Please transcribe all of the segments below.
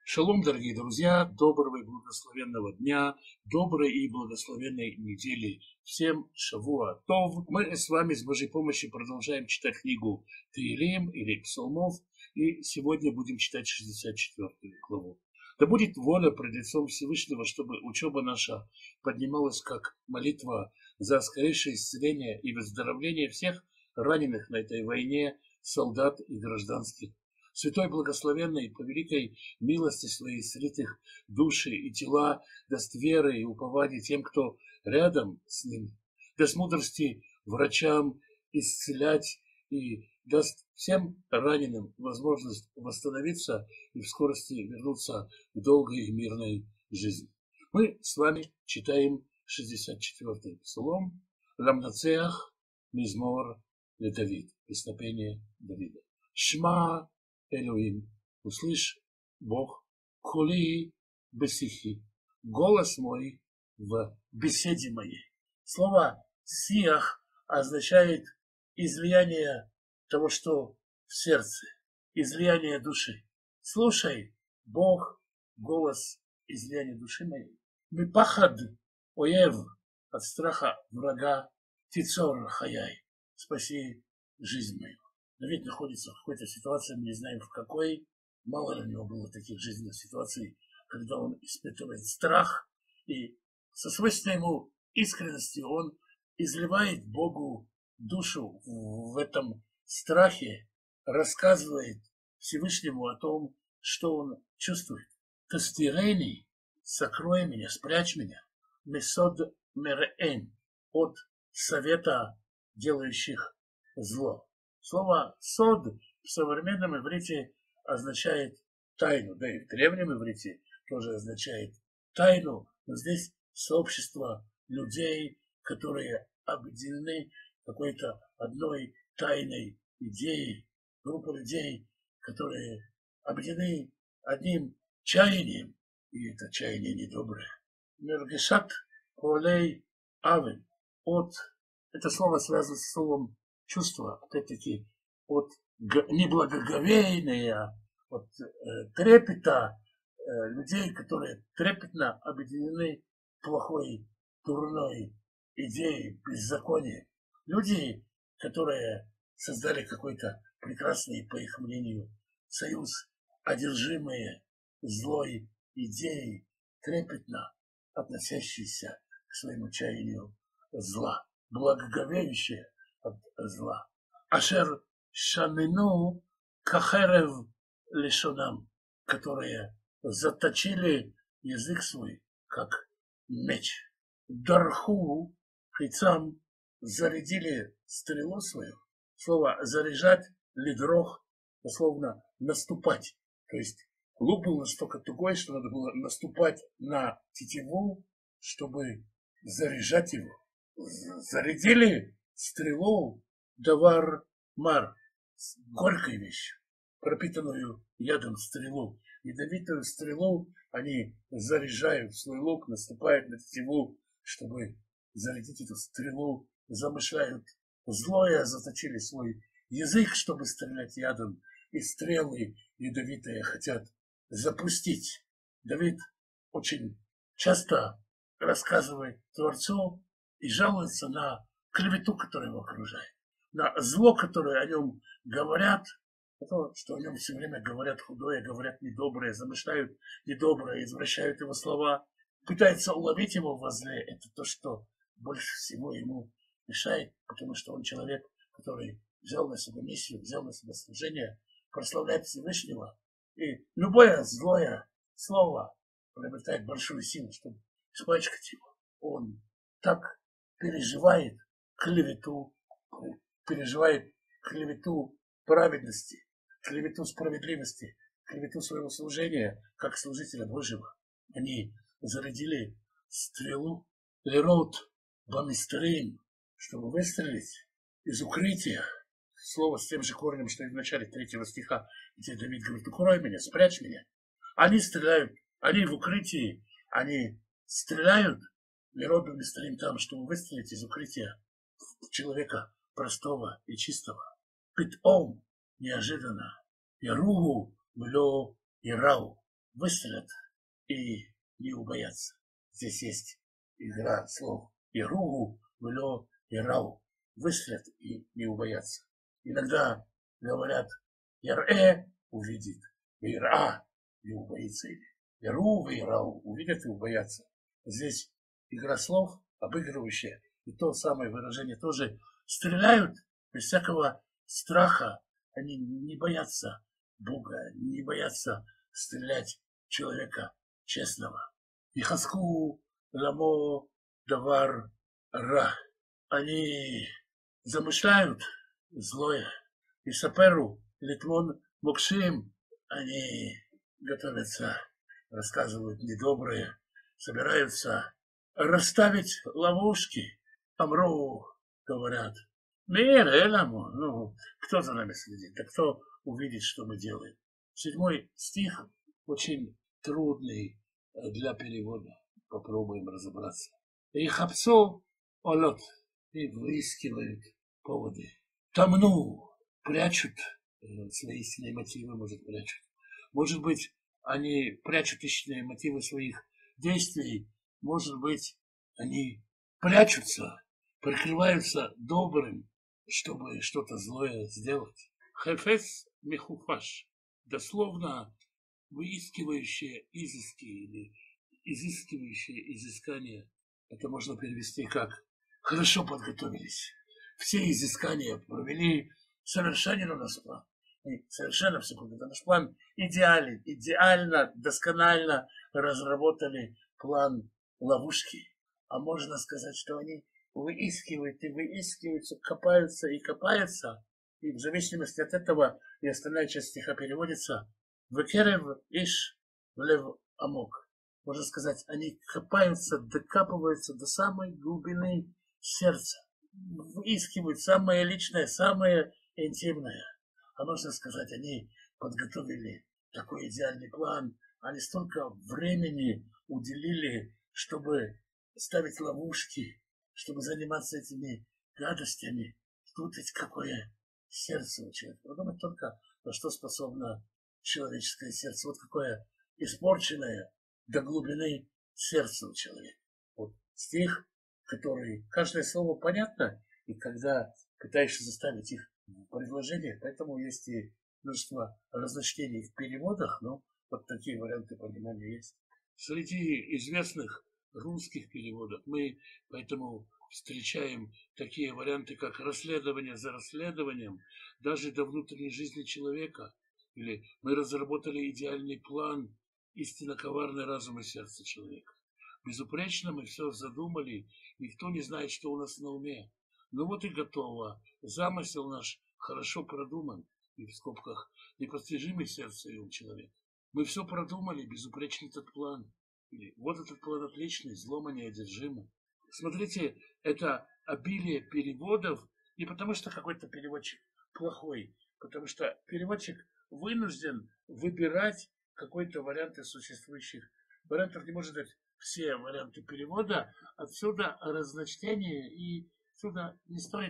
Шалом, дорогие друзья, доброго и благословенного дня, доброй и благословенной недели. Всем шавуа тов. Мы с вами с Божьей помощью продолжаем читать книгу Теилим или Псалмов, и сегодня будем читать 64 главу. Да будет воля пред лицом Всевышнего, чтобы учеба наша поднималась как молитва за скорейшее исцеление и выздоровление всех раненых на этой войне солдат и гражданских. Святой Благословенный, по великой милости своей слитых души и тела, даст веры и упования тем, кто рядом с ним, даст мудрости врачам исцелять и даст всем раненым возможность восстановиться и в скорости вернуться к долгой и мирной жизни. Мы с вами читаем 64-й псалом «Ламнацеах мизмор ле Давид», песнопение Давида. Шма Элоим, услышь, Бог, коли бесихи, голос мой в беседе моей. Слово сиах означает излияние того, что в сердце, излияние души. Слушай, Бог, голос излияния души моей. Мипахад оев, от страха врага, тицор хаяй, спаси жизнь мою. Давид находится в какой-то ситуации, мы не знаем в какой. Мало ли у него было таких жизненных ситуаций, когда он испытывает страх, и со свойственной ему искренностью он изливает Богу душу в этом страхе, рассказывает Всевышнему о том, что он чувствует. Тастирени, сокрой меня, спрячь меня, месод мерен, от совета делающих зло. Слово «сод» в современном иврите означает тайну, да и в древнем иврите тоже означает тайну, но здесь сообщество людей, которые объединены какой-то одной тайной идеей, группа людей, которые объединены одним чаянием, и это чаяние недоброе. Мергешат олей авен, от, это слово связано с словом чувства, опять-таки, от неблагоговейния, от трепета людей, которые трепетно объединены плохой, дурной идеей, беззаконием. Люди, которые создали какой-то прекрасный, по их мнению, союз, одержимые злой идеей, трепетно относящиеся к своему чаянию зла, благоговеющие от зла. Ашер шамину кахерев лишонам, которые заточили язык свой, как меч. Дарху хицам, зарядили стрелу свою. Слово заряжать, лидрох, условно наступать. То есть лук был настолько тугой, что надо было наступать на тетиву, чтобы заряжать его. Зарядили стрелу давар мар, горькой вещью, пропитанную ядом стрелу. Ядовитую стрелу они заряжают в свой лук, наступают на тетиву, чтобы зарядить эту стрелу, замышляют злое, заточили свой язык, чтобы стрелять ядом, и стрелы ядовитые хотят запустить. Давид очень часто рассказывает Творцу и жалуется на клевету, которая его окружает, на зло, которое о нем говорят, то, что о нем все время говорят худое, говорят недоброе, замышляют недоброе, извращают его слова, пытаются уловить его во зле. Это то, что больше всего ему мешает, потому что он человек, который взял на себя миссию, взял на себя служение, прославляет Всевышнего, и любое злое слово приобретает большую силу, чтобы испачкать его. Он так переживает клевету праведности, клевету справедливости, клевету своего служения, как служителя Божьего. Они зарядили стрелу лерот бамистрин, чтобы выстрелить из укрытия. Слово с тем же корнем, что и в начале 3 стиха, где Давид говорит: укрой меня, спрячь меня. Они стреляют, они в укрытии, они стреляют лерот бамистрин там, чтобы выстрелить из укрытия человека простого и чистого. Питом, неожиданно, яругу, мло, ирау, выстрелят и не убоятся. Здесь есть игра слов. Иругу, влё, ирау. Выстрелят и не убоятся. Иногда говорят, яр увидит, ира и убоится. Иру, ирау увидят и убоятся. Здесь игра слов, обыгрывающая. И то самое выражение тоже стреляют без всякого страха. Они не боятся Бога, не боятся стрелять в человека честного. И хаску ламо давар ра. Они замышляют злое. И саперу литвон мокшим. Они готовятся, рассказывают недоброе, собираются расставить ловушки. Амру, говорят, мир, эламу, ну, кто за нами следит, да кто увидит, что мы делаем. 7 стих очень трудный для перевода. Попробуем разобраться. И хапцо олот, и выискивают поводы. Тамну, прячут свои истинные мотивы, может, прячут. Может быть, они прячут истинные мотивы своих действий. Может быть, они прячутся, прикрываются добрым, чтобы что-то злое сделать. Хефес мехуфаш, дословно выискивающие изыски или изыскивающие изыскания. Это можно перевести как хорошо подготовились. Все изыскания провели совершенно наш план. И совершенно все подготовили. Наш план идеален, идеально, досконально разработали план ловушки. А можно сказать, что они выискивают и выискиваются, копаются и копаются. И в зависимости от этого и остальная часть стиха переводится «Векерев иш влев амок». Можно сказать, они копаются, докапываются до самой глубины сердца. Выискивают самое личное, самое интимное. А можно сказать, они подготовили такой идеальный план. Они столько времени уделили, чтобы ставить ловушки, чтобы заниматься этими гадостями. Тут ведь какое сердце у человека. Подумать только, на что способно человеческое сердце. Вот какое испорченное до глубины сердце у человека. Вот стих, который каждое слово понятно, и когда пытаешься заставить их в предложениях, поэтому есть и множество разночтений в переводах, но вот такие варианты понимания есть. Среди известных русских переводов мы поэтому встречаем такие варианты, как расследование за расследованием, даже до внутренней жизни человека, или мы разработали идеальный план, истинно коварный разум и сердце человека. Безупречно мы все задумали, никто не знает, что у нас на уме. Ну вот и готово. Замысел наш хорошо продуман, и в скобках непостижимый сердце и ум человека. Мы все продумали, безупречный этот план. Или вот этот план отличный, злома неодержимо. Смотрите, это обилие переводов не потому, что какой-то переводчик плохой, потому что переводчик вынужден выбирать какой-то вариант из существующих вариантов, не может дать все варианты перевода. Отсюда разночтение, и отсюда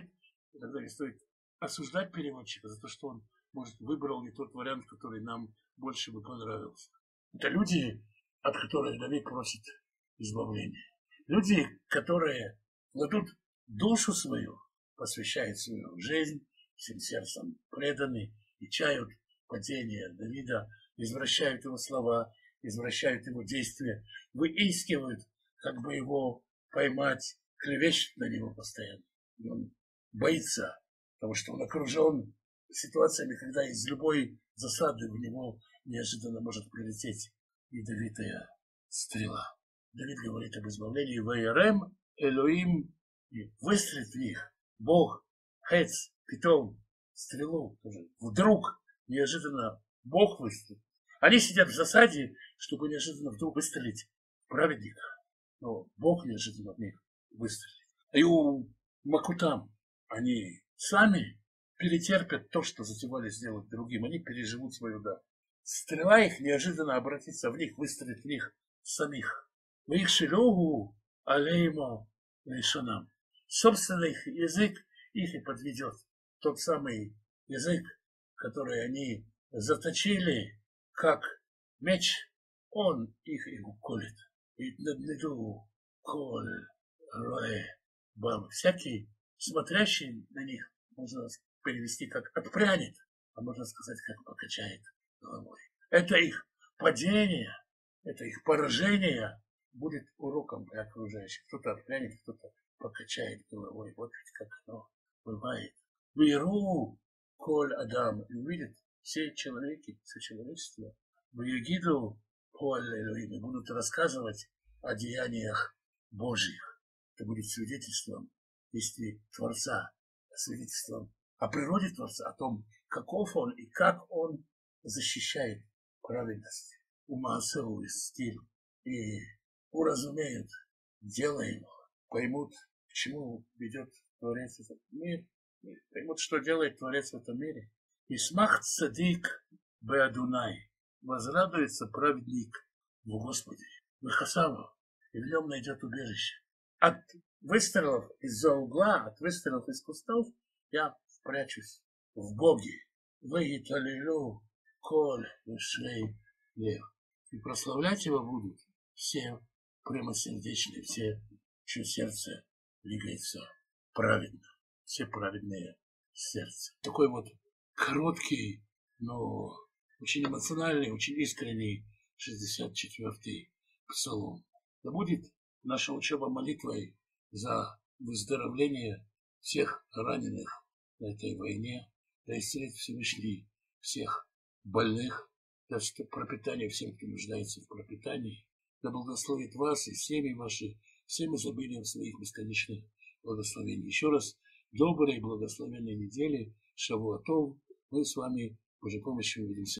иногда не стоит осуждать переводчика за то, что он, может, выбрал не тот вариант, который нам больше бы понравился. Это люди, от которых Давид просит избавления. Люди, которые кладут душу свою, посвящают свою жизнь, всем сердцем преданы и чают падение Давида, извращают его слова, извращают его действия, выискивают, как бы его поймать, клевещут на него постоянно. И он боится, потому что он окружен ситуациями, когда из любой засады в него неожиданно может прилететь ядовитая стрела. Давид говорит об избавлении. Ваерем Элоим, и выстрелит в них Бог, Хец, питом, стрелу тоже. Вдруг неожиданно Бог выстрелит. Они сидят в засаде, чтобы неожиданно вдруг выстрелить в праведника. Но Бог неожиданно в них выстрелит. И у Макутам они сами перетерпят то, что затевали сделать другим. Они переживут свою удар. Стрела их неожиданно обратится в них, выстрелит в них самих. В их шелюгу алеймо лишанам. Собственный язык их и подведет. Тот самый язык, который они заточили, как меч он их уколет. И наднеду коль роэ бам. Всякий, смотрящий на них, можно перевести как отпрянет, а можно сказать, как покачает головой. Это их падение, это их поражение будет уроком для окружающих. Кто-то отпрянет, кто-то покачает головой. Вот ведь как оно бывает. Виру коль адам. И увидят все человеки, все человечество. Вегиду коль Элоим. Будут рассказывать о деяниях Божьих. Это будет свидетельством действий Творца, свидетельством о природе Творца, о том, каков он и как он защищает праведность. Умасову стиль и уразумеют дело его, поймут, к чему ведет Творец этот мир, и поймут, что делает Творец в этом мире. И смах цадик беадунай, возрадуется праведник в Господе, в Хасаву, и в нем найдет убежище. От выстрелов из-за угла, от выстрелов из кустов я прячусь в Боге. Ваиталилу коль вишвей лев. И прославлять его будут все прямосердечные, все, чье сердце двигается праведно, все праведные сердца. Такой вот короткий, но очень эмоциональный, очень искренний 64-й псалом. Да будет наша учеба молитвой за выздоровление всех раненых на этой войне, да исцелит Всевышний всех больных, да пропитание всем, кто нуждается в пропитании, да благословит вас и семьи ваши всем изобилием своих бесконечных благословений. Еще раз доброй и благословенной недели, Шавуа Тов. Мы с вами, Божьей помощью, увидимся.